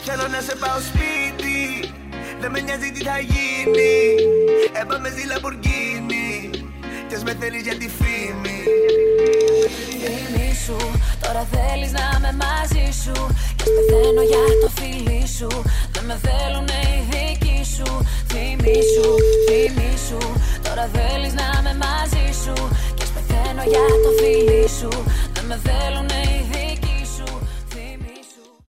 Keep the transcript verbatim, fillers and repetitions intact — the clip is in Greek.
Θέλω να σε πάω σπίτι, δεν με νοιάζει τι θα γίνει. Έπαμε στη Λαμπορκίνη κι ας με θέλεις για τη φήμη. Θυμήσου, τώρα θέλεις να είμαι μαζί σου κι ας πεθαίνω για το φίλι σου. Δεν με θέλουνε οι δικοί σου. Θυμήσου, θυμήσου, τώρα θέλεις να είμαι μαζί σου κι ας πεθαίνω για το φίλι σου. Δεν με θέλουνε οι